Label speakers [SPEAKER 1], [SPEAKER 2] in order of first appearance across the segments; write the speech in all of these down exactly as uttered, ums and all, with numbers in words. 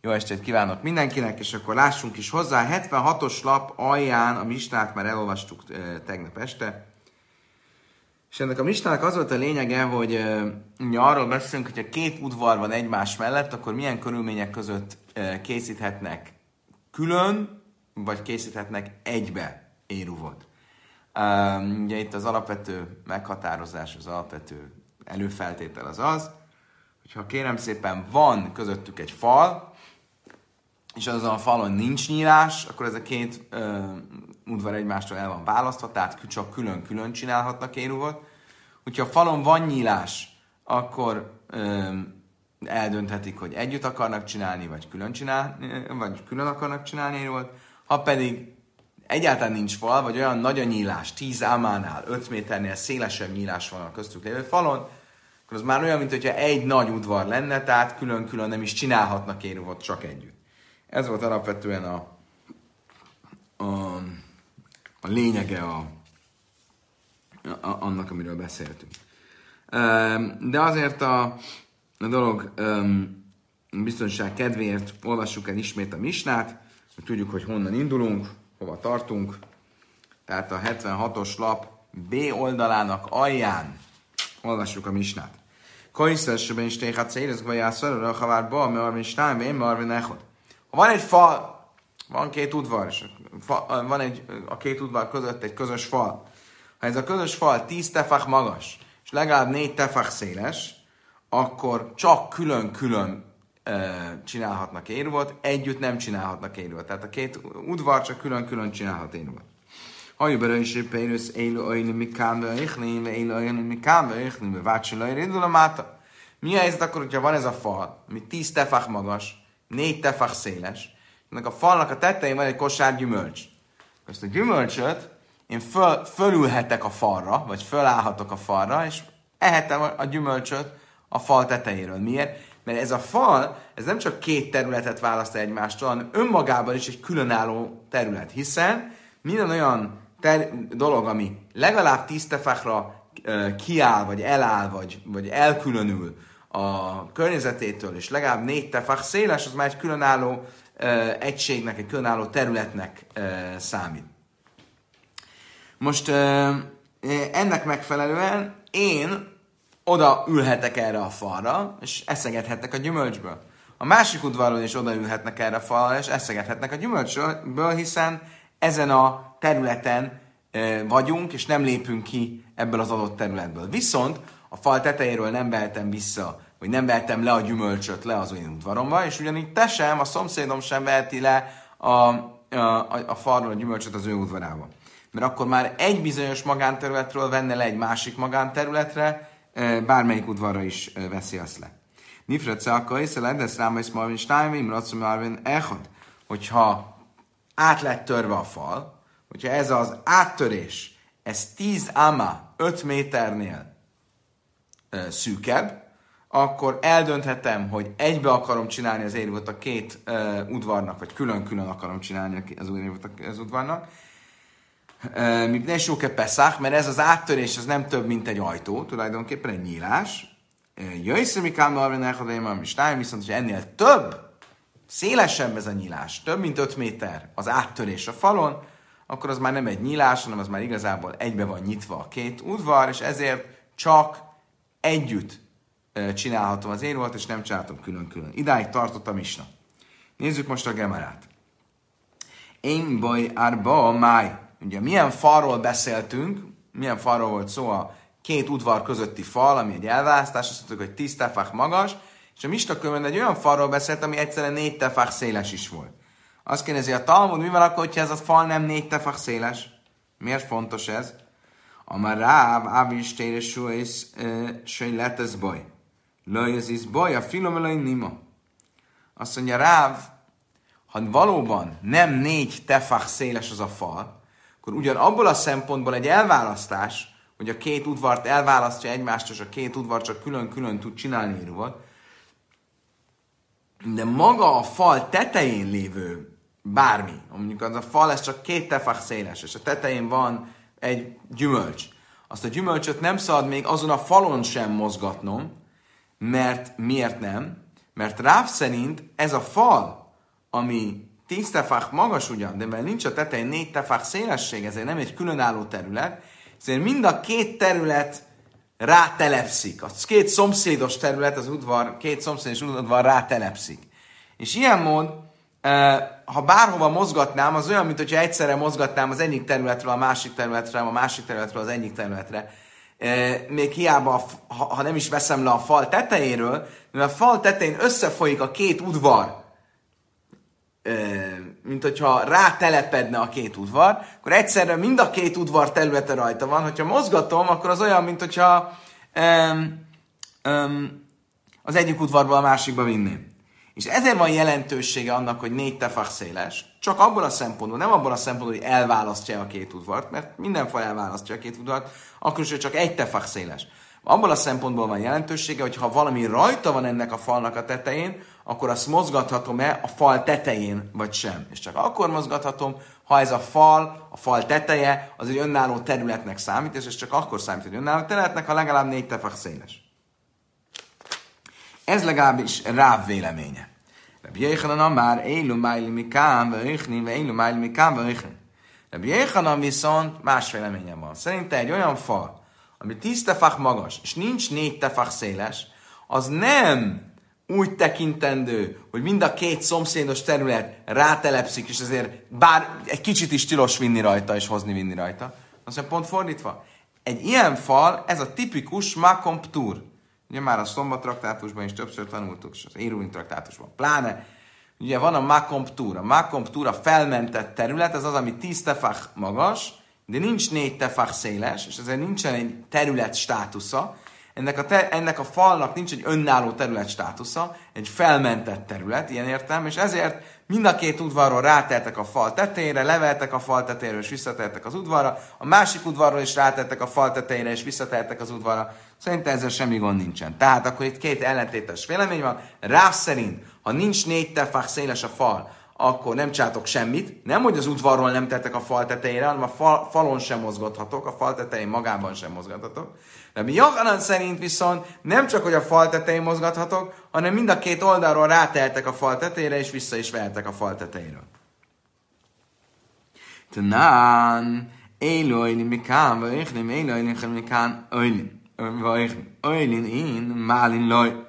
[SPEAKER 1] Jó estét kívánok mindenkinek, és akkor lássunk is hozzá. hetvenhatos lap alján a misnát már elolvastuk e, tegnap este. És ennek a misnának az volt a lényege, hogy e, ugye arról beszélünk, hogyha két udvar van egymás mellett, akkor milyen körülmények között e, készíthetnek külön, vagy készíthetnek egybe éruvot. E, ugye itt az alapvető meghatározás, az alapvető előfeltétel az az, hogyha kérem szépen van közöttük egy fal, és azon a falon nincs nyílás, akkor ez a két ö, udvar egymástól el van választva, tehát csak külön-külön csinálhatnak éruvot. Hogyha a falon van nyílás, akkor ö, eldönthetik, hogy együtt akarnak csinálni, vagy külön, csinál, vagy külön akarnak csinálni éruvot. Ha pedig egyáltalán nincs fal, vagy olyan nagy a nyílás, tíz ámánál, öt méternél szélesebb nyílás van a köztük lévő falon, akkor az már olyan, mint hogyha egy nagy udvar lenne, tehát külön-külön nem is csinálhatnak éruvot, csak együtt. Ez volt alapvetően a, a, a lényege a, a, annak, amiről beszéltünk. De azért a, a dolog biztonság kedvéért olvassuk el ismét a misnát, hogy tudjuk, hogy honnan indulunk, hova tartunk. Tehát a hetvenhatos lap B oldalának alján olvassuk a misnát. Kajszesben is téhat szérez, vagy ászarra, ha vár ba, mert Arvin Stein, én Arvin Echod. Ha van egy fal, van két udvar, és van egy, a két udvar között egy közös fal. Ha ez a közös fal tíz tefach magas, és legalább négy tefach széles, akkor csak külön-külön e, csinálhatnak éruvot, együtt nem csinálhatnak éruvot. Tehát a két udvar csak külön-külön csinálhat éruvot. Hajubera is éppeirusz élu ajnu mikámbe échni, élu ajnu mikámbe échni, vácsilai rindul a máta. Mi a helyzet akkor, hogyha van ez a fal, ami tíz tefach magas, négy tefach széles, ennek a falnak a tetején van egy kosár gyümölcs. Ezt a gyümölcsöt én föl, fölülhetek a falra, vagy fölállhatok a falra, és ehetem a gyümölcsöt a fal tetejéről. Miért? Mert ez a fal, ez nem csak két területet választ egymástól, hanem önmagában is egy különálló terület. Hiszen minden olyan ter- dolog, ami legalább tíz tefachra uh, kiáll, vagy eláll, vagy, vagy elkülönül a környezetétől, és legalább négy tefach széles, az már egy különálló uh, egységnek, egy különálló területnek uh, számít. Most uh, ennek megfelelően én oda ülhetek erre a falra, és eszegethetek a gyümölcsből. A másik udvaron is odaülhetnek erre a falra, és eszegethetnek a gyümölcsből, hiszen ezen a területen uh, vagyunk, és nem lépünk ki ebből az adott területből. Viszont a fal tetejéről nem vehetem vissza, vagy nem vehetem le a gyümölcsöt le az én udvaromba, és ugyanígy te sem, a szomszédom sem veheti le a, a, a, a falról a gyümölcsöt az ő udvarába. Mert akkor már egy bizonyos magánterületről venne le egy másik magánterületre, bármelyik udvarra is veszi azt le. Nifrece akkor észre lesz rám, hogy Marvin Stein, Marvin Marvin Echad, hogyha át lett törve a fal, hogyha ez az áttörés, ez tíz áma, öt méternél szűkebb, akkor eldönthetem, hogy egybe akarom csinálni az éruvot a két uh, udvarnak, vagy külön-külön akarom csinálni az éruvot az udvarnak. Míg ne sok-e Peszach, mert ez az áttörés az nem több, mint egy ajtó, tulajdonképpen egy nyílás. Jöjszemikám Marvin Echadémam is táj, viszont hogy ennél több, szélesebb ez a nyílás, több mint öt méter az áttörés a falon, akkor az már nem egy nyílás, hanem az már igazából egybe van nyitva a két udvar, és ezért csak együtt csinálhatom az éruvot, és nem csinálhatom külön-külön. Idáig tartott a misna. Nézzük most a gemarát. Én baj árba máj. Ugye milyen falról beszéltünk, milyen falról volt szó a két udvar közötti fal, ami egy elválasztás, azt mondtuk, hogy tíz tefach magas, és a misna könyvben egy olyan falról beszélt, ami egyszerűen négy tefach széles is volt. Azt kérdezi a Talmud, mi van akkor, hogyha ez a fal nem négy tefach széles? Miért fontos ez? Amar ráv, ávis téres súlysz, söny letesz baj. Lajezis baj, a filomelai nima. Azt mondja Ráv, ha valóban nem négy tefach széles az a fal, akkor ugyan abból a szempontból egy elválasztás, hogy a két udvart elválasztja egymástól, és a két udvar csak külön-külön tud csinálni éruvot, de maga a fal tetején lévő bármi, mondjuk az a fal, ez csak két tefach széles, és a tetején van egy gyümölcs. Azt a gyümölcsöt nem szabad még azon a falon sem mozgatnom, mert miért nem? Mert Ráv szerint ez a fal, ami tíz tefach magas ugyan, de mert nincs a tetején négy tefach szélesség, ezért nem egy különálló terület, ezért mind a két terület rátelepszik. A két szomszédos terület, az udvar, két szomszédos udvar rátelepszik. És ilyen mód, ha bárhova mozgatnám, az olyan, mint hogyha egyszerre mozgatnám az egyik területről a másik területre, a másik területről az egyik területre. Még hiába, ha nem is veszem le a fal tetejéről, mert a fal tetején összefolyik a két udvar, mint hogyha rátelepedne a két udvar, akkor egyszerre mind a két udvar területe rajta van. Hogyha mozgatom, akkor az olyan, mint hogyha um, um, az egyik udvarból a másikba vinném. És ezért van jelentősége annak, hogy négy tefach széles, csak abból a szempontból, nem abból a szempontból, hogy elválasztja a két udvart, mert minden fal elválasztja a két udvart, akkor is, hogy csak egy tefach széles. Abból a szempontból van jelentősége, hogy ha valami rajta van ennek a falnak a tetején, akkor azt mozgathatom-e a fal tetején, vagy sem. És csak akkor mozgathatom, ha ez a fal, a fal teteje, az egy önálló területnek számít, és ez csak akkor számít, hogy önálló területnek, ha legalább négy tefach széles. Ez legalábbis Ráv véleménye. Rabbi Jéhanan már élu májli mikám, vöjchni, élu májli mikám, vöjchni. Rabbi Jéhanan viszont más véleménye van. Szerinte egy olyan fal, ami tíz tefach magas, és nincs négy tefach széles, az nem úgy tekintendő, hogy mind a két szomszédos terület rátelepszik, és ezért bár egy kicsit is tilos vinni rajta, és hozni vinni rajta. Azt mondja, pont fordítva. Egy ilyen fal, ez a tipikus makom ptur. Ugye már a Szombat traktátusban is többször tanultuk, és az Éruvin traktátusban pláne. Ugye van a makom ptur. A makom ptur, a felmentett terület, ez az, ami tíz tefach magas, de nincs négy tefach széles, és ezért nincsen egy terület státusza. Ennek a, te, ennek a falnak nincs egy önálló terület státusza, egy felmentett terület, ilyen értelme, és ezért mind a két udvarról ráteltek a fal tetejére, leveltek a fal tetejéről, és visszateltek az udvarra, a másik udvarról is ráteltek a fal tetejére, és visszateltek az udvarra. Szerintem ezzel semmi gond nincsen. Tehát akkor itt két ellentétes vélemény van. Ráv szerint, ha nincs négy tefach széles a fal, akkor nem csátok semmit. Nem, hogy az udvarról nem tettek a fal tetejére, hanem a fal, falon sem mozgathatok, a fal tetején magában sem mozgathatok. Rabbi Jóhanan szerint viszont nem csak, hogy a fal tetején mozgathatok, hanem mind a két oldalról ráteltek a fal tetejére, és vissza is vehettek a fal tetejéről. Tanán, élőjlin mikán, vajéhlim, élőjlin mikán, öjlin, vajéhlim, öjlin én, málin loj.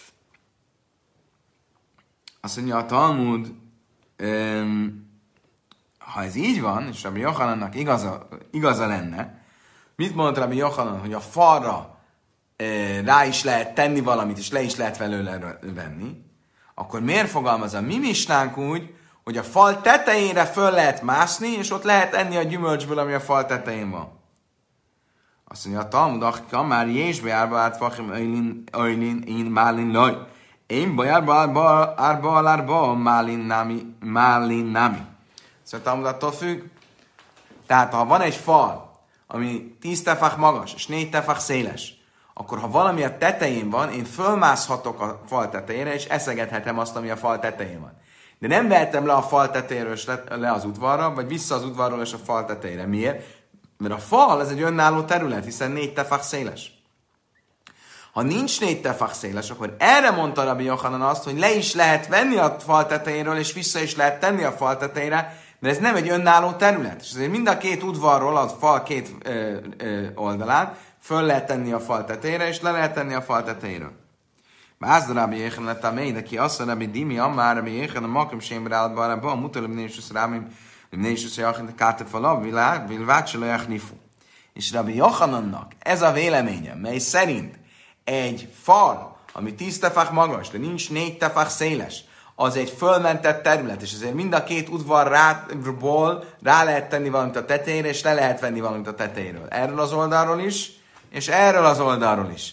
[SPEAKER 1] Azt mondja a Talmud, um, ha ez így van, és Rabbi Jóhanannak igaza, igaza lenne, mit mond Rabbi Jóhanan, hogy a falra e, rá is lehet tenni valamit, és le is lehet belőle venni, akkor miért fogalmaz a mi misnánk úgy, hogy a fal tetejére föl lehet mászni, és ott lehet enni a gyümölcsből, ami a fal tetején van. Azt mondja a Talmud, akika már jésbe árba át fachim öjlin, én málin loj. Én bajárba árba alárba málin nami, málin nami. Szóval a Talmud attól függ. Tehát ha van egy fal, ami tíz tefach magas, és négy tefach széles, akkor ha valami a tetején van, én fölmászhatok a fal tetejére, és eszegethetem azt, ami a fal tetején van. De nem vehetem le a fal tetejéről, és le, le az udvarra, vagy vissza az udvarról, és a fal tetejére. Miért? Mert a fal ez egy önálló terület, hiszen négy tefach széles. Ha nincs négy tefach széles, akkor erre mondta Rabbi Jóhanan azt, hogy le is lehet venni a fal tetejéről, és vissza is lehet tenni a fal tetejére, mert ez nem egy önálló terület. És azért mind a két udvarról, a fal két ö, ö, oldalán föl lehet tenni a fal tetejére, és le lehet tenni a fal tetejéről. Bázda Rabbi Jéhanan lett a mély, de ki azt Rabbi Dimi, amár Rabbi Jéhanan, makom sémre állt be, a mutal, bnésus rámim, bnésus jachin, káte falav, vilvát se lejach nifu. És Rabbi Jóhanannak ez a véleménye, mely szerint egy fal, ami tíz tefach magas, de nincs négy tefach széles, az egy fölmentett terület, és ezért mind a két udvarból rá lehet tenni valamit a tetejére, és le lehet venni valamit a tetejéről. Erről az oldalról is, és erről az oldalról is.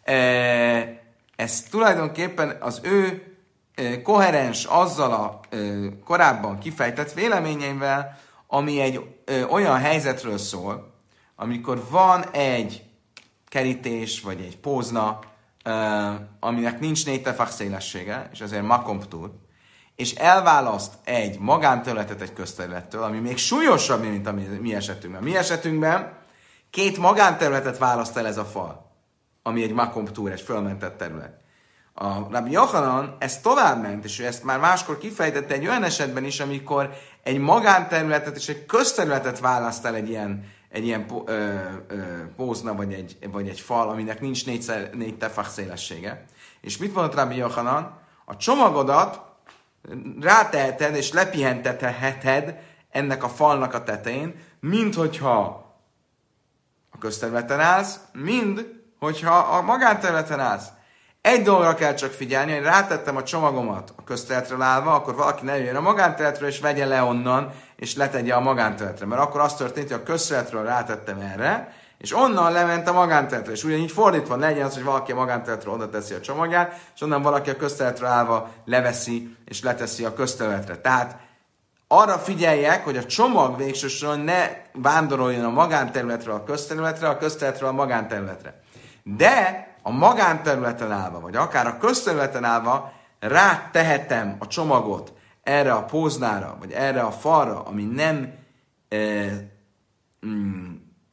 [SPEAKER 1] Ez tulajdonképpen az ő koherens azzal a korábban kifejtett véleményeivel, ami egy olyan helyzetről szól, amikor van egy kerítés, vagy egy pózna, Uh, aminek nincs négy tefach szélessége, és ezért makom ptur, és elválaszt egy magánterületet egy közterülettől, ami még súlyosabb, mint a mi, mi esetünkben. Mi esetünkben két magánterületet választ el ez a fal, ami egy makom ptur, egy fölmentett terület. A Rabbi Yochanan ezt továbbment, és ő ezt már máskor kifejtette egy olyan esetben is, amikor egy magánterületet és egy közterületet választ el egy ilyen, egy ilyen ö, ö, pózna, vagy egy, vagy egy fal, aminek nincs négyszer, négy tefach szélessége. És mit mondott Rabbi Yochanan? A csomagodat ráteheted és lepihentetheted ennek a falnak a tetején, mind hogyha a közterületen állsz, mind hogyha a magánterületen állsz. Egy dologra kell csak figyelni, hogy rátettem a csomagomat a közterületre állva, akkor valaki ne jöjjön a magánterületre, és vegye le onnan, és letegye a magánterületre. Mert akkor az történt, hogy a közterületről rátettem erre, és onnan lement a magánterületre. És ugyanígy fordítva legyen az, hogy valaki a magánterületről oda teszi a csomagját, és onnan valaki a közterületre állva leveszi, és leteszi a közterületre. Tehát arra figyeljek, hogy a csomag végső soron ne vándoroljon a magánterületről a közterületre, a közterületről a magánterületre. De a magánterületen állva, vagy akár a közterületen állva rátehetem a csomagot erre a póznára, vagy erre a falra, ami nem eh, mm,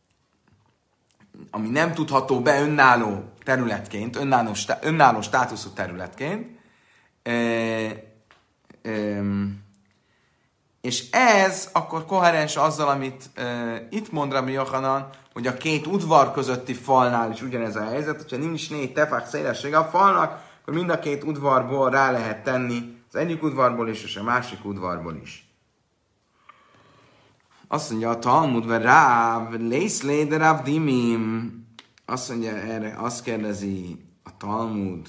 [SPEAKER 1] ami nem tudható be önálló területként, önálló, önálló státuszú területként, eh, eh, és ez akkor koherens azzal, amit uh, itt mond Rabbi Yochanan, hogy a két udvar közötti falnál is ugyanez a helyzet, hogyha nincs négy tefach szélessége a falnak, akkor mind a két udvarból rá lehet tenni, az egyik udvarból is, és a másik udvarból is. Azt mondja a Talmud, ve Ráv, lészlé de Ráv dimim. Azt mondja erre, azt kérdezi a Talmud,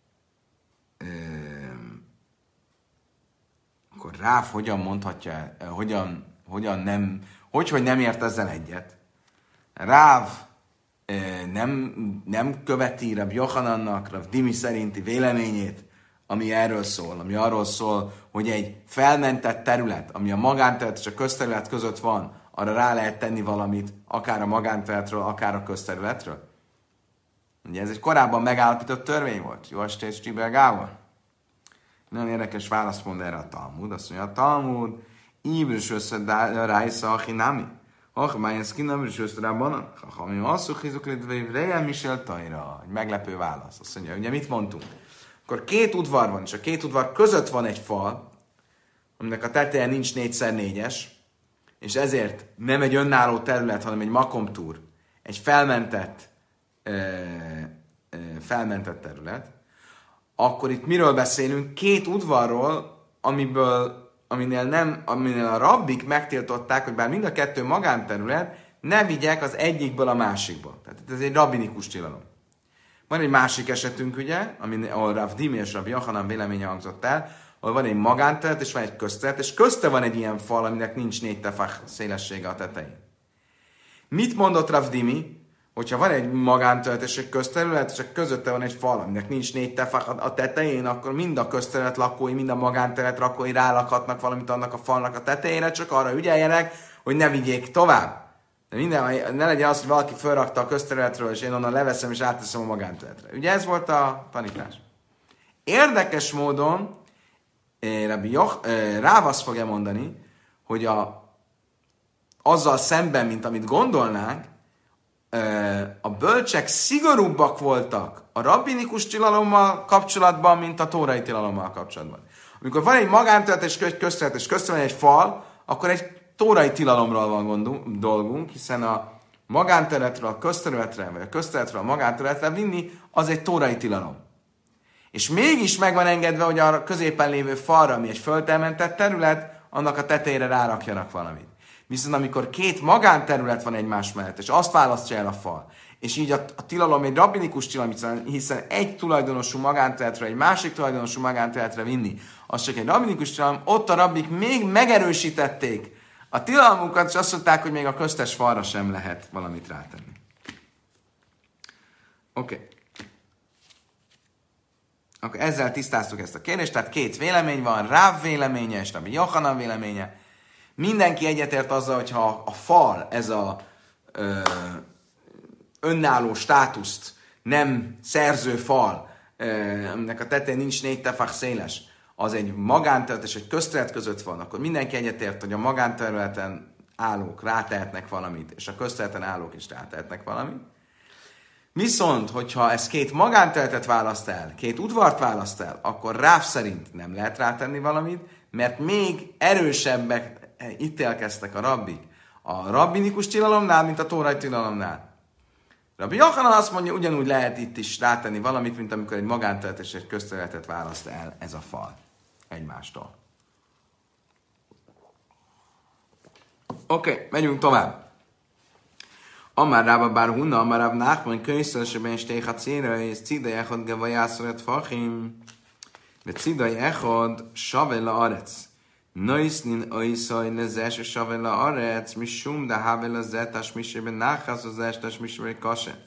[SPEAKER 1] akkor Ráv hogyan mondhatja, hogyan, hogyan nem, hogy, hogy nem ért ezzel egyet. Ráv nem, nem követi Rabbi Yochanannak, Rav Dimi szerinti véleményét, ami erről szól, ami arról szól, hogy egy felmentett terület, ami a magánterület és a közterület között van, arra rá lehet tenni valamit, akár a magánterületről, akár a közterületről. Ugye ez egy korábban megállapított törvény volt. Jó estét, Stibel Gábor! Nagyon érdekes választ mond erre a Talmud. Azt mondja, a Talmud íbrus összedájsza a hinami. Ha már ez kinamrus összedájban, ha mi asszuk hizuk létve, rejem misel tajra. Egy meglepő válasz. Azt mondja, ugye mit mondtunk? Akkor két udvar van, és a két udvar között van egy fal, aminek a teteje nincs négyszer négyes, és ezért nem egy önálló terület, hanem egy makomtúr, egy felmentett, ö, ö, felmentett terület, akkor itt miről beszélünk? Két udvarról, amiből, aminél, nem, aminél a rabbik megtiltották, hogy bár mind a kettő magánterület, ne vigyek az egyikből a másikba. Tehát ez egy rabbinikus tilalom. Van egy másik esetünk, ugye, ahol Rav Dimi és Rabbi Yochanan véleménye hangzott el, ahol van egy magánterület, és van egy közterület, és közte van egy ilyen fal, aminek nincs négy tefach szélessége a tetején. Mit mondott Rav Dimi? Hogyha van egy magánterület és egy közterület, és közötte van egy fal, aminek nincs négy tefach a tetején, akkor mind a közterület lakói, mind a magánterület lakói rálakhatnak valamit annak a falnak a tetejére, csak arra ügyeljenek, hogy ne vigyék tovább. De minden, ne legyen az, hogy valaki felrakta a közterületről, és én onnan leveszem, és átteszem a magánterületre. Ugye ez volt a tanítás. Érdekes módon Rabbi Joch, Ráv azt fogja mondani, hogy a, azzal szemben, mint amit gondolnánk, a bölcsek szigorúbbak voltak a rabbinikus tilalommal kapcsolatban, mint a tórai tilalommal kapcsolatban. Amikor van egy magánterület és egy közterület, és közben egy fal, akkor egy tórai tilalomról van gondunk, dolgunk, hiszen a magánterületről a közterületre, vagy a közterületről a magánterületre vinni, az egy tórai tilalom. És mégis meg van engedve, hogy a középen lévő falra, ami egy földelmentett terület, annak a tetejére rárakjanak valamit. Viszont amikor két magánterület van egymás mellett, és azt választja el a fal, és így a, a tilalom egy rabbinikus tilalom, hiszen egy tulajdonosú magánterületre, egy másik tulajdonosú magánterületre vinni, az csak egy rabbinikus tilalom, ott a rabbik még megerősítették a tilalmunkat, és azt mondták, hogy még a köztes falra sem lehet valamit rátenni. Oké. Okay. Akkor ezzel tisztáztuk ezt a kérdést, tehát két vélemény van, Ráv véleménye és Rabbi Yochanan véleménye. Mindenki egyetért azzal, hogyha a fal, ez a ö, önálló státuszt nem szerző fal, ö, aminek a tetején nincs négy tefach széles, az egy magánterület és egy közterület között van, akkor mindenki egyetért, hogy a magánterületen állók rátehetnek valamit, és a közterületen állók is rátehetnek valamit. Viszont, hogyha ez két magánterületet választ el, két udvart választ el, akkor Ráv szerint nem lehet rátenni valamit, mert még erősebbek ítélkeztek a rabbik a rabbinikus tilalomnál, mint a tórai tilalomnál. Rabbi Yochanan azt mondja, ugyanúgy lehet itt is rátenni valamit, mint amikor egy magánterület és egy közterületet választ el ez a fal egymástól. Oké, okay, megyünk tovább. Amár Rába bár hunna, amár Ráb Nachman könyvszeresében is téha célra, és cidai echod gevajászorett fachim, de cidai echod savela arec. Nöjsznin oiszaj lezes, és savela arec, misum, de havela zetas, misében náchasz, az estes, misében kase.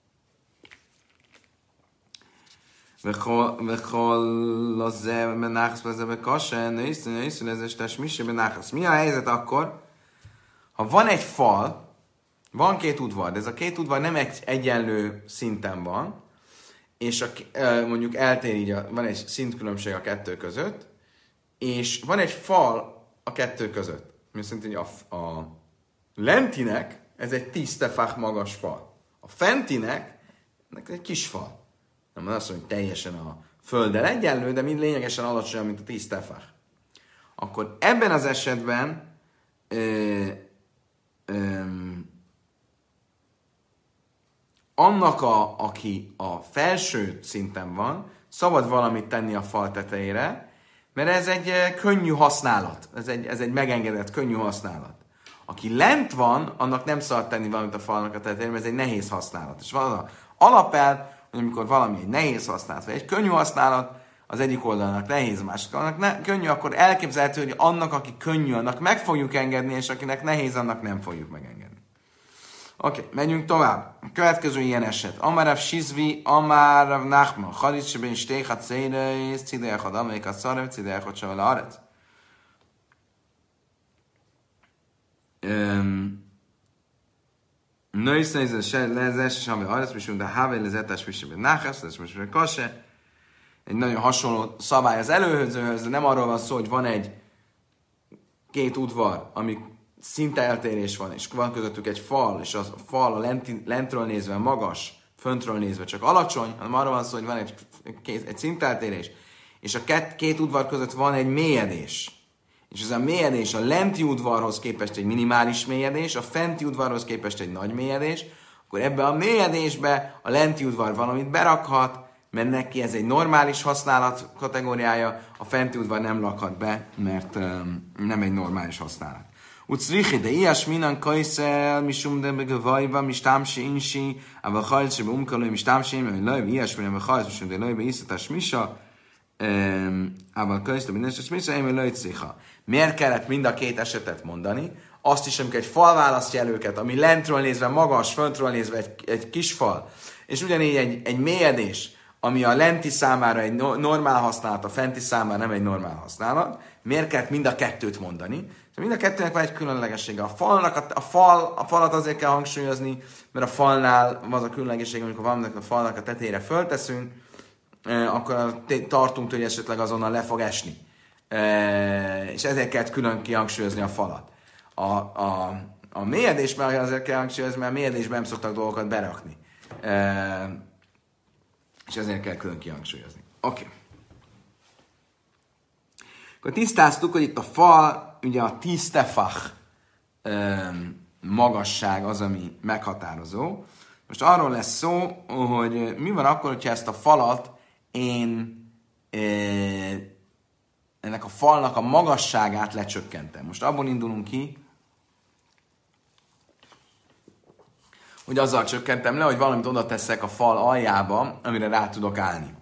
[SPEAKER 1] Vechol laze, menáchasz, lezebe kase, nöjsznin oiszaj lezes, misében náchasz. Mi a helyzet akkor? Ha van egy fal, van két udvar, de ez a két udvar nem egy egyenlő szinten van, és a, mondjuk eltér így, a, van egy szintkülönbség a kettő között, és van egy fal a kettő között. Mi azt jelenti, hogy a, a lentinek ez egy tíz tefach magas fal. A fentinek egy kis fal. Nem azt mondja, hogy teljesen a földdel egyenlő, de mind lényegesen alacsonyabb, mint a tíz tefach. Akkor ebben az esetben ö, ö, annak, a, aki a felső szinten van, szabad valamit tenni a fal tetejére, mert ez egy könnyű használat. Ez egy, ez egy megengedett, könnyű használat. Aki lent van, annak nem szabad tenni valamit a falnak a tetejére, mert ez egy nehéz használat. És van alapel, hogy amikor valami egy nehéz használat, vagy egy könnyű használat, az egyik oldalnak nehéz, a másik oldalnak ne, könnyű, akkor elképzelhető, hogy annak, aki könnyű, annak meg fogjuk engedni, és akinek nehéz, annak nem fogjuk megengedni. Oké, okay, menjünk tovább. A következő ilyen eset. Amarav Sizvi, Amarav Nachman. Haricseben stéchat széreis, cidejachad amelyik szarev, cidejachad savala arec. Nősz nézes, lezes, és ami arec, misum, de havé lezetes, misum, náchasz, ez misum, kase. Egy nagyon hasonló szabály az előzőhöz, de nem arról van szó, hogy van egy két udvar, amik szinte eltérés van, és van közöttük egy fal, és a fal a lenti, lentről nézve magas, föntről nézve csak alacsony, hanem arról van szó, hogy van egy, egy szinteltérés, és a két, két udvar között van egy mélyedés. És ez a mélyedés a lenti udvarhoz képest egy minimális mélyedés, a fenti udvarhoz képest egy nagy mélyedés, akkor ebbe a mélyedésbe a lenti udvar valamit berakhat, mert neki ez egy normális használat kategóriája, a fenti udvar nem lakhat be, mert um, nem egy normális használat. Ucrichi, de ilyes minan kajszel, misum de begavajva, mistámsi insi, ával hajtsi be umkaló, mistámsi, mert lajv, ilyes minan behajtsz, misum de lajv, iszatás misa, ával kajszel, minden eset misa, én lajv cicha. Miért kellett mind a két esetet mondani? Azt is, amikor egy fal választja el őket, ami lentről nézve magas, föntről nézve egy, egy kis fal, és ugyanígy egy, egy mélyedés, ami a lenti számára egy normál használat, a fenti számára nem egy normál használat, miért kellett mind a kettőt mondani? Mind a kettőnek van egy különlegessége. A, falnak, a, a, fal, a falat azért kell hangsúlyozni, mert a falnál az a különlegessége, amikor valaminek a falnak a tetejére fölteszünk, eh, akkor tartunk, hogy esetleg azonnal le fog esni. Eh, és ezért kell külön kihangsúlyozni a falat. A, a, a mélyedésben azért kell hangsúlyozni, mert a mélyedésben nem szoktak dolgokat berakni. Eh, és ezért kell külön kihangsúlyozni. Oké. Okay. Akkor tisztáztuk, hogy itt a fal, ugye a tíz tefach magasság az, ami meghatározó. Most arról lesz szó, hogy mi van akkor, hogyha ezt a falat én e, ennek a falnak a magasságát lecsökkentem. Most abból indulunk ki, hogy azzal csökkentem le, hogy valamit oda teszek a fal aljába, amire rá tudok állni.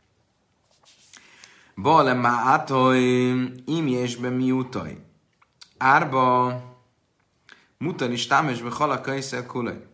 [SPEAKER 1] Bale mátoly, imjésbe miutaj. Árba mutar is támesbe halakajszel kulaj.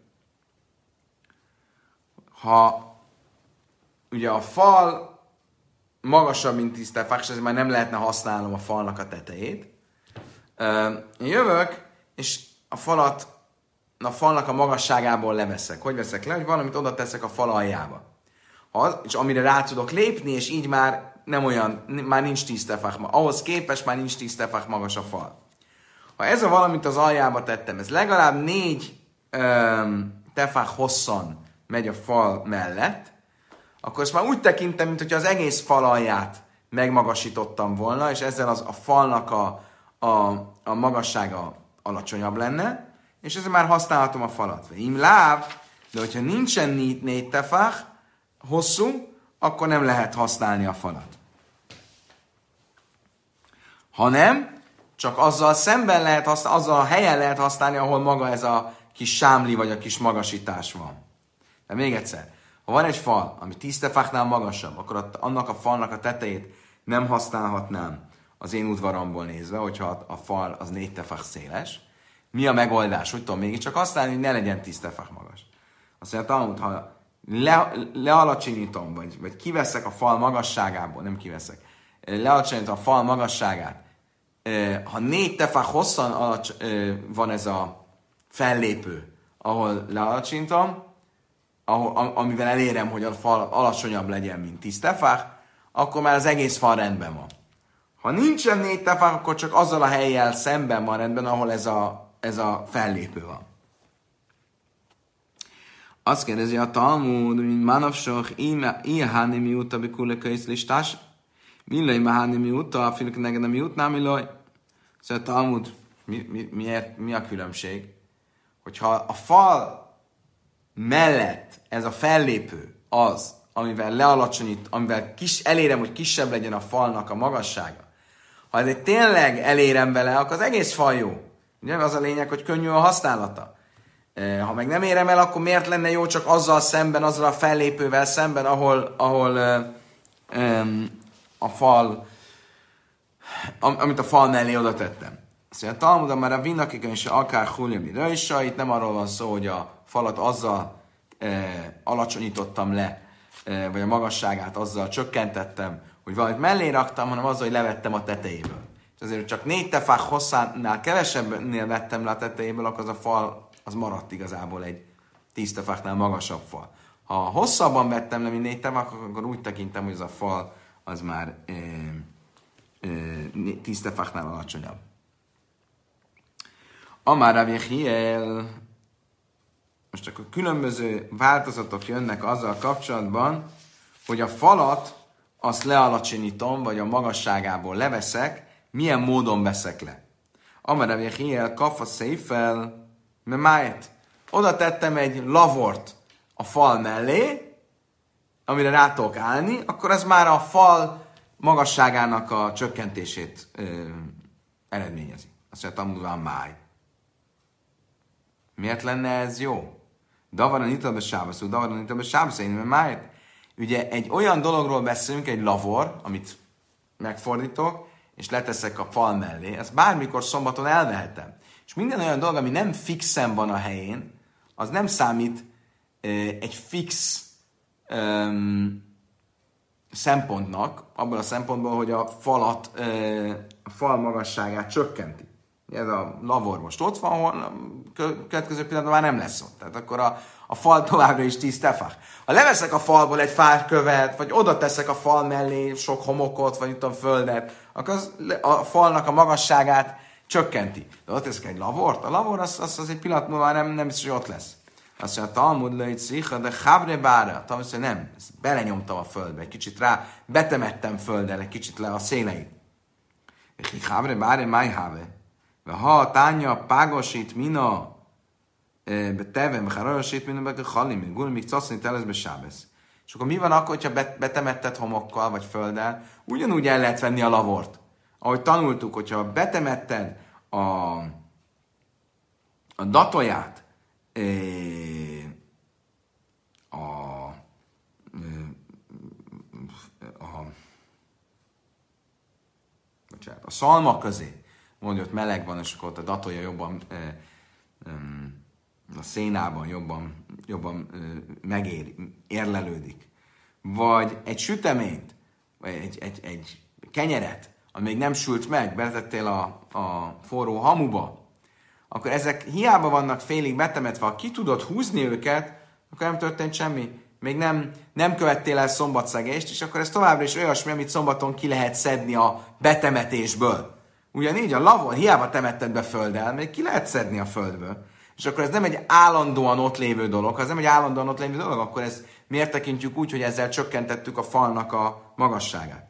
[SPEAKER 1] Ha ugye a fal magasabb, mint tíz tefach, és ezért már nem lehetne használnom a falnak a tetejét. Én jövök, és a falat, a falnak a magasságából leveszek. Hogy veszek le? Hogy valamit oda teszek a fal aljába. Ha, és amire rá tudok lépni, és így már nem olyan, már nincs tíz tefach, ahhoz képest már nincs tíz tefach magas a fal. Ha ez a valamit az aljába tettem, ez legalább négy um, tefach hosszan megy a fal mellett, akkor ezt már úgy tekintem, mint hogyha az egész fal alját megmagasítottam volna, és ezzel az, a falnak a, a, a magassága alacsonyabb lenne, és ezzel már használhatom a falat. Im láv, de hogyha nincsen négy tefach, hosszú, akkor nem lehet használni a falat. Ha nem, csak azzal szemben lehet használni, azzal a helyen lehet használni, ahol maga ez a kis sámli vagy a kis magasítás van. De még egyszer, ha van egy fal, ami tíz tefachnál magasabb, akkor annak a falnak a tetejét nem használhatnám az én udvaromból nézve, hogyha a fal az négy tefach széles. Mi a megoldás? Hogy tudom mégiscsak használni, hogy ne legyen tíz tefach magas. Azt mondja, Talmud, ha le, lealacsonyítom, vagy, vagy kiveszek a fal magasságából, nem kiveszek, lealacsonyítom a fal magasságát, ha négy tefach hosszan alacs, van ez a fellépő, ahol lealacsonyítom, ahol, amivel elérem, hogy a fal alacsonyabb legyen, mint tíz tefach, akkor már az egész fal rendben van. Ha nincsen négy tefach, akkor csak azzal a hellyel szemben van rendben, ahol ez a, ez a fellépő van. Azt kérdezi a Talmud, mint manavsoch, ilyen háni miuta, bikule könyszlistás, millai maháni miuta, filük neged a miutnál, millai. Szóval a Talmud, mi, mi, miért, mi a különbség? Hogyha a fal mellett ez a fellépő az, amivel lealacsonyít, amivel kis, elérem, hogy kisebb legyen a falnak a magassága. Ha ez egy tényleg elérem vele, akkor az egész fal jó. Ugye az a lényeg, hogy könnyű a használata. Ha meg nem érem el, akkor miért lenne jó csak azzal szemben, azzal a fellépővel szemben, ahol, ahol uh, um, a fal, am, amit a fal mellé oda tettem. Azt mondja, a Talmudban már a vinnakikön is akár huljami röjsa, itt nem arról van szó, hogy a falat azzal uh, alacsonyítottam le, uh, vagy a magasságát azzal csökkentettem, hogy valamit mellé raktam, hanem azzal, hogy levettem a tetejéből. És azért, hogy csak négy tefach hosszánál kevesebbnél vettem le a tetejéből, akkor az a fal az maradt igazából egy tíz tefachnál magasabb fal. Ha hosszabban vettem le, mint négy tefach, akkor úgy tekintem, hogy ez a fal az már e, e, tíz tefachnál alacsonyabb. Amár Rav Yechiel, most akkor különböző változatok jönnek azzal kapcsolatban, hogy a falat azt lealacsonyítom, vagy a magasságából leveszek, milyen módon veszek le. Amár Rav Yechiel kafa széjfel, mert májt. Oda tettem egy lavort a fal mellé, amire rá tudok állni, akkor ez már a fal magasságának a csökkentését ö, eredményezi. Azt mondja, Talmudban máj. Miért lenne ez jó? Davaran italbe sábaszú, davaran italbe sábaszú, mert májt. Ugye egy olyan dologról beszélünk, egy lavor, amit megfordítok, és leteszek a fal mellé, ezt bármikor szombaton elvehetem. És minden olyan dolog, ami nem fixen van a helyén, az nem számít e, egy fix e, szempontnak, abban a szempontból, hogy a falat, e, a fal magasságát csökkenti. Ez a lavor most ott van, ahol a következő pillanatban már nem lesz ott. Tehát akkor a, a fal továbbra is tíz tefach. Ha leveszek a falból egy fárkövet, vagy oda teszek a fal mellé sok homokot, vagy tudom, földet, akkor az a falnak a magasságát csökkenti. De ott teszek egy lavort, a lavor az, az, az egy pillanat múlva nem, nem biztos, hogy ott lesz. Azt mondja, Talmud lőjt szicha, de hábre bára. Talmud mondja, nem, ezt belenyomtam a földbe, egy kicsit rá, betemettem földdel, egy kicsit le a széleit. És hábre bára, máj hábre. Ha a tánya págosít mina betevem, harajosít mina be halim, gul még cacni telesz be sábesz. És akkor mi van akkor, hogyha betemetted homokkal vagy földdel, ugyanúgy el lehet venni a lavort. Ahogy tanultuk, hogyha betemetted a, a datóját a, a, bocsánat, a szalma közé, mondja, hogy meleg van, és akkor ott a datója jobban a szénában jobban, jobban megér, érlelődik. Vagy egy süteményt, vagy egy, egy, egy kenyeret, ami még nem sült meg, beletettél a, a forró hamuba, akkor ezek hiába vannak félig betemetve, ha ki tudod húzni őket, akkor nem történt semmi. Még nem, nem követtél el szombatszegést, és akkor ez továbbra is olyasmi, amit szombaton ki lehet szedni a betemetésből. Ugyanígy a lavor, hiába temetted be földdel, még ki lehet szedni a földből. és akkor ez nem egy állandóan ott lévő dolog. Ha ez nem egy állandóan ott lévő dolog, akkor ez miért tekintjük úgy, hogy ezzel csökkentettük a falnak a magasságát?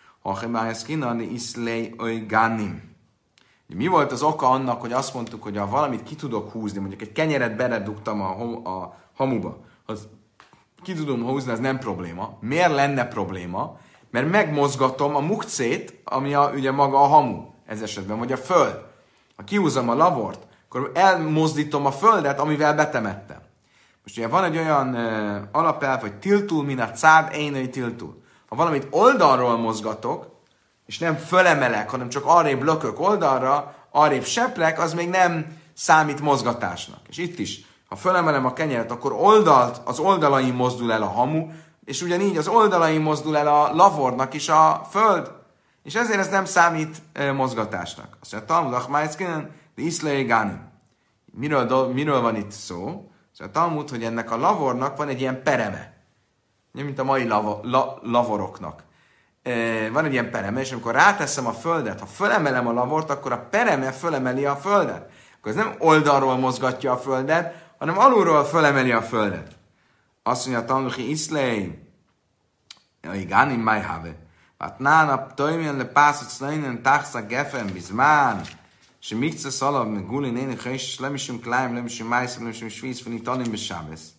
[SPEAKER 1] Mi volt az oka annak, hogy azt mondtuk, hogy ha valamit ki tudok húzni, mondjuk egy kenyeret beledugtam a, hom- a hamuba, az ki tudom húzni, ez nem probléma. Miért lenne probléma? Mert megmozgatom a mukcét, ami a, ugye maga a hamu ez esetben, vagy a föld. Ha kihúzom a lavort, akkor elmozdítom a földet, amivel betemettem. Most ugye van egy olyan uh, alapelv, hogy tiltul min a cád, énői tiltul. Ha valamit oldalról mozgatok, és nem fölemelek, hanem csak arrébb lökök oldalra, arrébb seprek, az még nem számít mozgatásnak. És itt is, ha fölemelem a kenyeret, akkor oldalt, az oldalain mozdul el a hamu, és ugyanígy az oldalain mozdul el a lavornak is a föld, és ezért ez nem számít e, mozgatásnak. Azt mondja, Talmud Achmájckénen, de iszlei gáni. Miről, miről van itt szó? A Talmud, hogy ennek a lavornak van egy ilyen pereme. Mint a mai lavo, la, lavoroknak. E, van egy ilyen pereme, és amikor ráteszem a földet, ha fölemelem a lavort, akkor a pereme fölemeli a földet. Akkor ez nem oldalról mozgatja a földet, hanem alulról fölemeli a földet. Azt mondja a Talmud, hogy iszlei, jaj, gáni májháve. Hát nána ptöjmien le pászat szleinen táxa gefen bizmán, és mikce szalav meg guli néni hős, lemisünk klájm, lemisünk májszem, lemisünk svíz, finni tanim besábesz.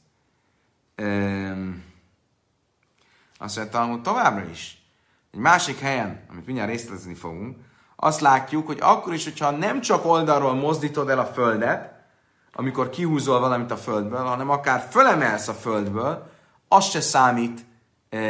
[SPEAKER 1] Azt mondja, Talmud továbbra is. Egy másik helyen, amit mindjárt részletezni fogunk, azt látjuk, hogy akkor is, hogyha nem csak oldalról mozdítod el a földet, amikor kihúzol valamit a földből, hanem akár fölemelsz a földből, az se számít e,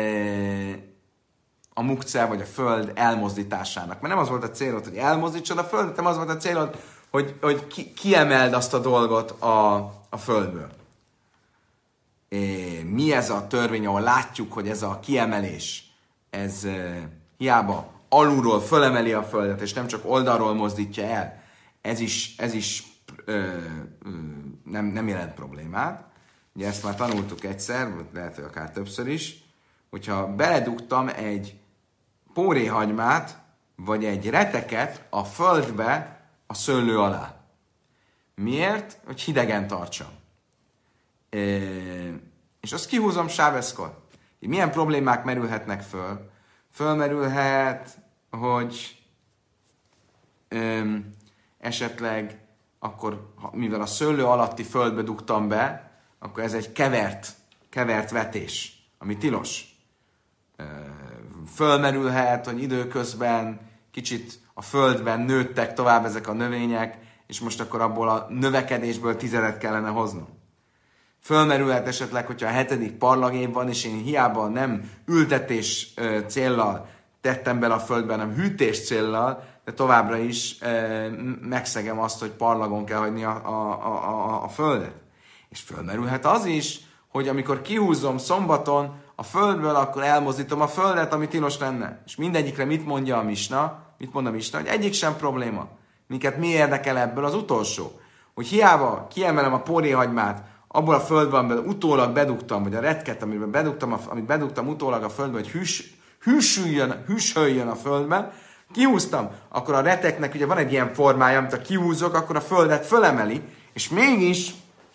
[SPEAKER 1] a mukce vagy a föld elmozdításának. Mert nem az volt a célod, hogy elmozdítsad a földet, hanem az volt a célod, hogy, hogy ki, kiemeld azt a dolgot a, a földből. E, mi ez a törvény, ahol látjuk, hogy ez a kiemelés, ez e, hiába alulról fölemeli a földet, és nem csak oldalról mozdítja el, ez is, ez is Ö, ö, nem, nem jelent problémát. Ugye ezt már tanultuk egyszer, lehet, hogy akár többször is, hogyha beledugtam egy póréhagymát, vagy egy reteket a földbe a szőlő alá. Miért? Hogy hidegen tartsam. E, és azt kihúzom sáveszkor. Milyen problémák merülhetnek föl? Fölmerülhet, hogy ö, esetleg akkor, mivel a szőlő alatti földbe dugtam be, akkor ez egy kevert, kevert vetés, ami tilos. Fölmerülhet, hogy időközben kicsit a földben nőttek tovább ezek a növények, és most akkor abból a növekedésből tizedet kellene hoznom. Fölmerülhet esetleg, hogyha a hetedik parlagév van, és én hiába nem ültetés céllal tettem bele a földben, hanem hűtés céllal, de továbbra is e, megszegem azt, hogy parlagon kell hagyni a, a, a, a földet. És fölmerülhet az is, hogy amikor kihúzom szombaton a földből, akkor elmozdítom a földet, ami tilos lenne. És mindegyikre mit mondja a misna? Mit mond a misna? Hogy egyik sem probléma. Minket mi érdekel ebből az utolsó? Hogy hiába kiemelem a póréhagymát abból a földből, amiben utólag bedugtam, vagy a retket, amiben bedugtam, amit bedugtam utólag a földbe, hogy hűs, hűsüljön, hűsöljön a földben, kihúztam, akkor a reteknek ugye van egy ilyen formája, amit ha kihúzok, akkor a földet fölemeli, és mégis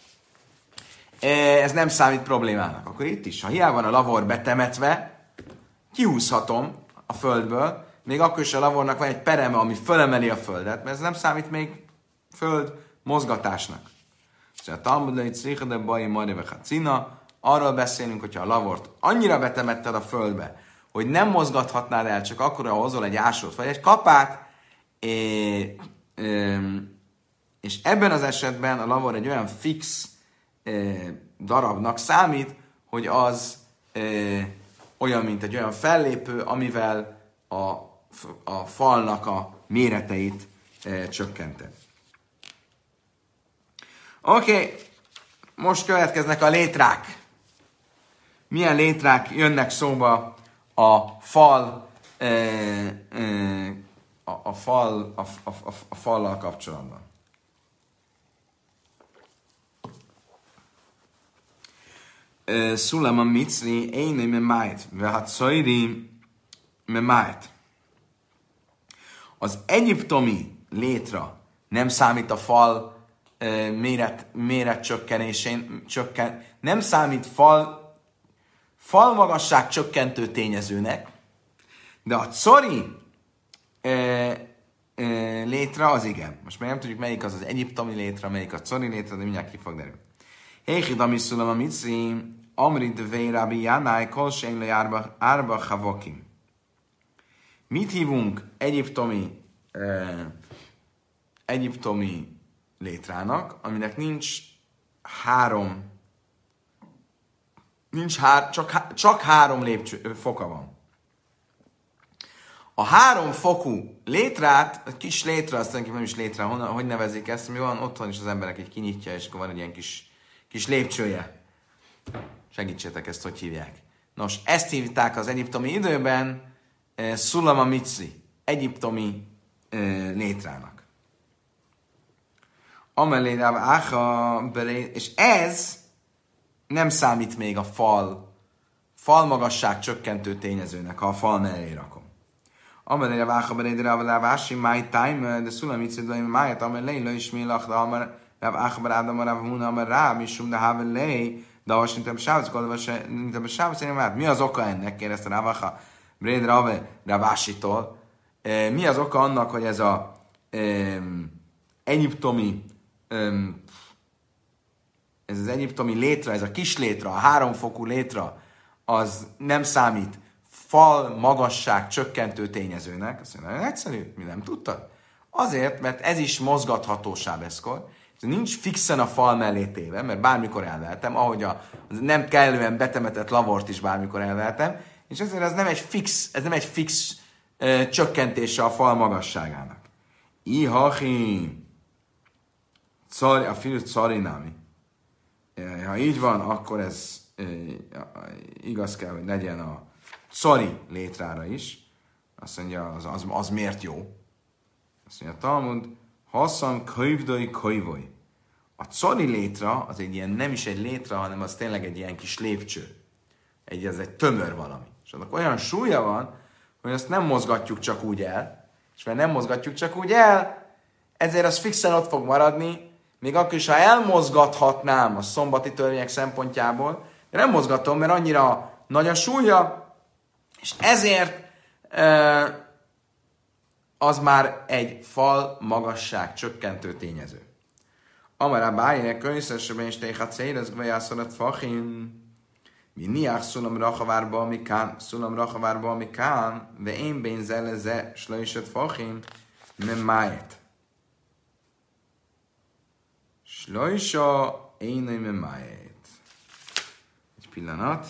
[SPEAKER 1] ez nem számít problémának. Akkor itt is, ha hiába van a lavor betemetve, kihúzhatom a földből, még akkor is a lavornak van egy pereme, ami fölemeli a földet, mert ez nem számít még föld mozgatásnak. Szóval a Talmudai Crichade Bajim Marivechatszina, arról beszélünk, hogyha a lavort annyira betemetted a földbe, hogy nem mozgathatnád el, csak akkor, ha hozol egy ásót, vagy egy kapát, és, és ebben az esetben a lavor egy olyan fix darabnak számít, hogy az olyan, mint egy olyan fellépő, amivel a, a falnak a méreteit csökkentett. Oké, okay. Most következnek a létrák. Milyen létrák jönnek szóba a fal, e, e, a, a fal, a, a, a, a fallal kapcsolatban? Szulam a micri, éjnő me májt, vehat szajri me májt. Az egyiptomi létra nem számít a fal méret, méret csökkenésén, csökken, nem számít fal, fal magasság csökkentő tényezőnek, de a cori e, e, létre az igen. Most még nem tudjuk, melyik az az egyiptomi létre, melyik a cori létre, de mindjárt ki fog derülni. Héchid amiszulam a mici, amrid vérabi jánáj, kolsén le árba havokim. Mit hívunk egyiptomi, e, egyiptomi létrának, aminek nincs három, nincs hár, csak, csak három lépcső, foka van. A három fokú létrát, a kis létre, azt nem is létre, honnan, hogy nevezik ezt, mi van, otthon is az emberek egy kinyitja, és akkor van egy ilyen kis, kis lépcsője. Segítsétek ezt, hogy hívják. Nos, ezt hívták az egyiptomi időben eh, Sulama Mitzi, egyiptomi eh, létrának. Amelé Rav Acha, és ez nem számít még a fal, fal magasság csökkentő tényezőnek, ha a fal mellé rakom. Amelé Rav Acha, Beré Rav Ashi, my time, de Sulama Mitzi, de májat, amelé le is mi lach, de Amelé Rav Acha, Berádam, Rav Huna, Amelé Rá, Misum, de Havelé, de azt nem sávasz, nem sávasz, mi az oka ennek, kérdezte Rav Acha, Beré Rav Ashitól. Mi az oka annak, hogy ez a um, egyiptomi um, ez az egyiptomi létre, ez a kis létre, a háromfokú létre, az nem számít fal magasság csökkentő tényezőnek. Azt mondja, nagyon egyszerű, mi nem tudtad? Azért, mert ez is mozgatható sábeszkor, nincs fixen a fal mellé téve, mert bármikor elvehetem, ahogy a nem kellően betemetett lavort is bármikor elvehetem, és ezért ez nem egy fix, ez nem egy fix ö, csökkentése a fal magasságának. Ihachi, Cari, a fiú Carinami. Ha így van, akkor ez e, igaz kell, hogy legyen a Cari létrára is. Azt mondja, az, az, az miért jó? Azt mondja, Talmud, Hasszam könyvdai könyvoj. A Cari létra, az egy ilyen, nem is egy létra, hanem az tényleg egy ilyen kis lépcső. Egy, ez egy tömör valami. És annak olyan súlya van, hogy azt nem mozgatjuk csak úgy el, és mert nem mozgatjuk csak úgy el, ezért az fixen ott fog maradni, még akkor is, ha elmozgathatnám a szombati törvények szempontjából, de nem mozgatom, mert annyira nagy a súlya, és ezért e, az már egy fal magasság csökkentő tényező. Amará bájének könyvszeresebben is téhat széles gvajászonat fachin, mi niach szulam rachavárba, ami kán, szulam rachavárba, ami kán, de én bénzele ze slöjset fachin, nem májét. Slöjsa énei me májét. Egy pillanat.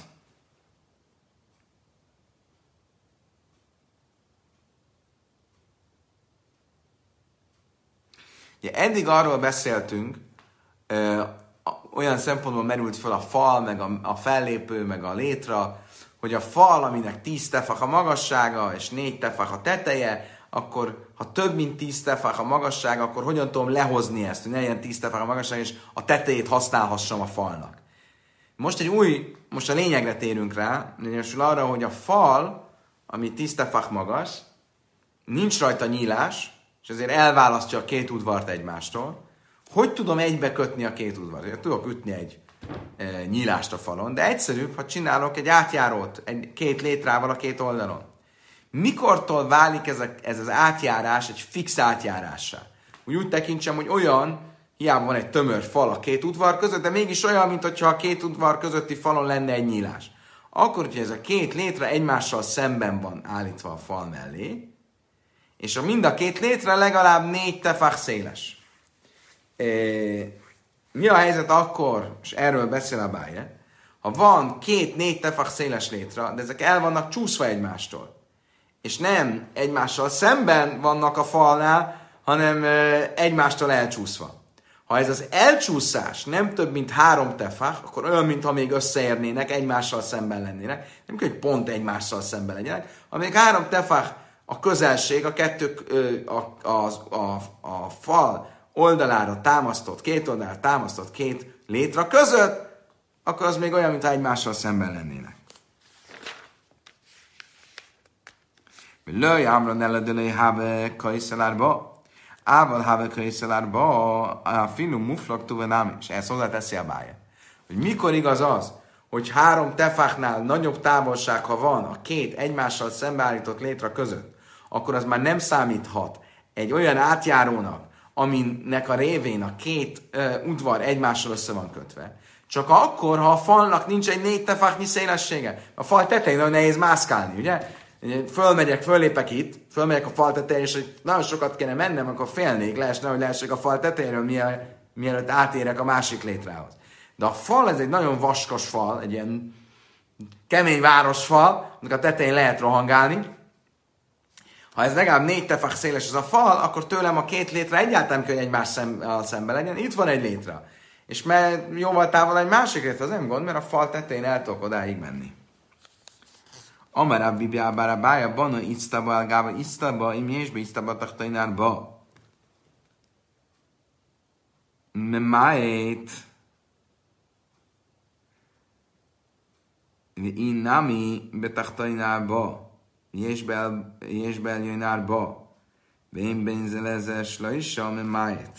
[SPEAKER 1] Ugye eddig arról beszéltünk, ö, olyan szempontból merült fel a fal, meg a, a fellépő, meg a létra, hogy a fal, aminek tíz tefach a magassága, és négy tefach a teteje, akkor ha több mint tíz tefach a magassága, akkor hogyan tudom lehozni ezt, hogy ne legyen tíz tefach a magasság, és a tetejét használhassam a falnak. Most egy új, most a lényegre térünk rá, lényegül arra, hogy a fal, ami tíz tefach magas, nincs rajta nyílás, és ezért elválasztja a két udvart egymástól. Hogy tudom egybe kötni a két udvart? Tudok ütni egy e, nyílást a falon, de egyszerűbb, ha csinálok egy átjárót, egy, két létrával a két oldalon. Mikortól válik ez, a, ez az átjárás egy fix átjárássá? Úgy úgy tekintsem, hogy olyan, hiába van egy tömör fal a két udvar között, de mégis olyan, mint hogyha a két udvar közötti falon lenne egy nyílás. Akkor, hogy ez a két létre egymással szemben van állítva a fal mellé, és a mind a két létre legalább négy tefach széles. E, mi a helyzet akkor, és erről beszél a Báje, ha van két négy tefach széles létre, de ezek el vannak csúszva egymástól, és nem egymással szemben vannak a falnál, hanem e, egymástól elcsúszva. Ha ez az elcsúszás nem több, mint három tefach, akkor olyan, mintha még összeérnének, egymással szemben lennének. Nem kell, hogy pont egymással szemben legyenek. Ha még három tefach a közelség, a kettő, a, a, a, a fal oldalára támasztott, két oldalára támasztott két létra között, akkor az még olyan, mintha egymással szemben lennének. Lőj ámra ne ledölé háve kajszelárba. Ával hávek részelárba a finom muflak tuvenám, és ezt hozzáteszi a bája. Hogy mikor igaz az, hogy három tefáknál nagyobb távolság, ha van a két egymással szembeállított létra között, akkor az már nem számíthat egy olyan átjárónak, aminek a révén a két uh, udvar egymással össze van kötve. Csak akkor, ha a falnak nincs egy négy tefáknyi szélessége. A fal tetején nagyon nehéz mászkálni, ugye? Fölmegyek, fölépek itt, fölmegyek a fal tetején, és hogy nagyon sokat kéne mennem, akkor félnék, leesne, hogy leesek a fal tetejéről, mielőtt átérek a másik létrához. De a fal, ez egy nagyon vaskos fal, egy ilyen kemény városfal, aminek a tetején lehet rohangálni. Ha ez legalább négy tefák széles ez a fal, akkor tőlem a két létre egyáltalán kell, hogy egymás szem, szembe legyen. Itt van egy létre. És mert jóval távol egy másik létre, az nem gond, mert a fal tetején el tudok odáig menni. Amarab bibiábára bája bana isztaba algába isztaba imjésbe isztaba taktainárba. Memájét Innami betachtainárba, Jésbel jöjnárba, Vén benzelezes laissa, memájét.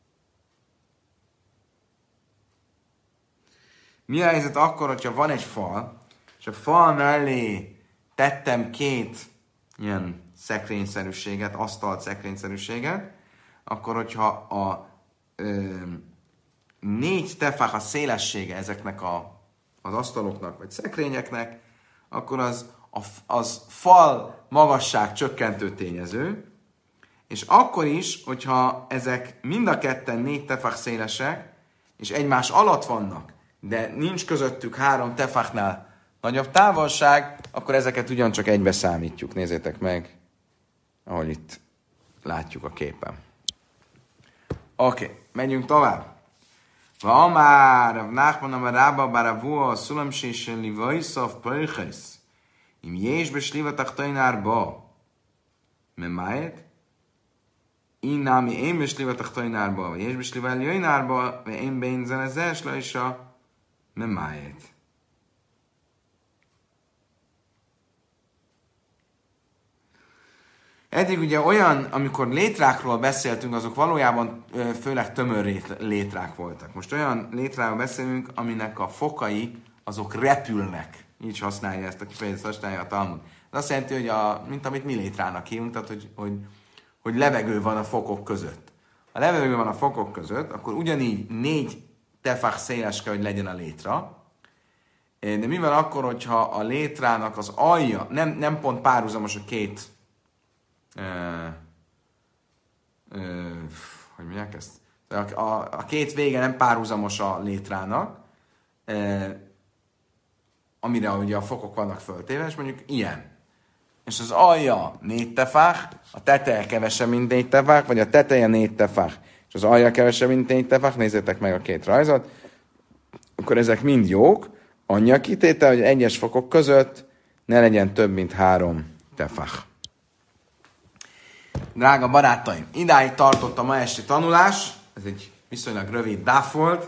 [SPEAKER 1] Mi a helyzet akkor, hogyha van egy fal, és a fal mellé tettem két ilyen szekrényszerűséget, asztalt szekrényszerűséget, akkor, hogyha a ö, négy tefák a szélessége ezeknek a, az asztaloknak, vagy szekrényeknek, akkor az, a, az fal magasság csökkentő tényező, és akkor is, hogyha ezek mind a ketten négy tefák szélesek, és egymás alatt vannak, de nincs közöttük három tefáknál nagyobb távolság, akkor ezeket ugyancsak egybe számítjuk. Nézzétek meg, ahogy itt látjuk a képen. Oké, okay, megyünk tovább. Va amár, Rav Nachman amár Rába, bár a vua, szulamsésen li vajszav pörchesz, im jésbe sliva tachtainárba, memájed, innámi én besliva tachtainárba, vagy jésbe sliva eljöjnárba, vagy én bénzenezes lajsa, memájed. Eddig ugye olyan, amikor létrákról beszéltünk, azok valójában főleg tömör létrák voltak. Most olyan létráról beszélünk, aminek a fokai, azok repülnek. Így használja ezt a kifejezést, használja a Talmud. Ez azt jelenti, hogy a, mint amit mi létrának hívunk, tehát hogy, hogy, hogy levegő van a fokok között. Ha levegő van a fokok között, akkor ugyanígy négy tefák széles kell, hogy legyen a létra. De mi van akkor, hogyha a létrának az alja nem, nem pont párhuzamos a két Uh, uh, hogy mondják ezt? A, a, a két vége nem párhuzamos a létrának, uh, amire ugye a fokok vannak föltéve, és mondjuk ilyen. És az alja négy tefák, a teteje kevesebb, mint négy tefák, vagy a teteje négy tefák, és az alja kevesebb, mint négy tefák, nézzétek meg a két rajzot, akkor ezek mind jók. Annyi a kitétel, hogy egyes fokok között ne legyen több, mint három tefák. Drága barátaim, idáig tartott a ma esti tanulás, ez egy viszonylag rövid dáf volt,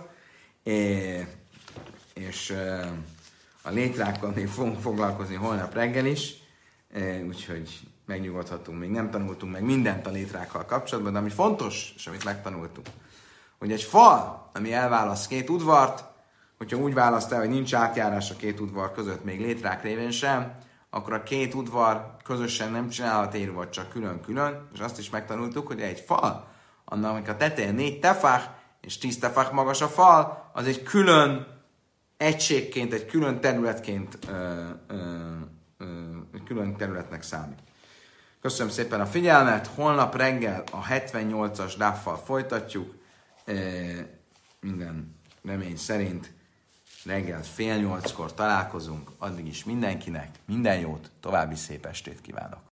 [SPEAKER 1] és a létrákkal még fogunk foglalkozni holnap reggel is, úgyhogy megnyugodhatunk, még nem tanultunk meg mindent a létrákkal kapcsolatban, de ami fontos, és amit megtanultunk, hogy egy fal, ami elválaszt két udvart, hogyha úgy választ el, hogy nincs átjárás a két udvar között, még létrák révén sem, akkor a két udvar közösen nem csinálhat érúvat, csak külön-külön, és azt is megtanultuk, hogy egy fal, annak a tetején négy tefák, és tíz tefák magas a fal, az egy külön egységként, egy külön területként, ö, ö, ö, külön területnek számít. Köszönöm szépen a figyelmet, holnap reggel a hetvennyolcas dáffal folytatjuk, minden remény szerint reggel fél nyolckor találkozunk, addig is mindenkinek minden jót, további szép estét kívánok!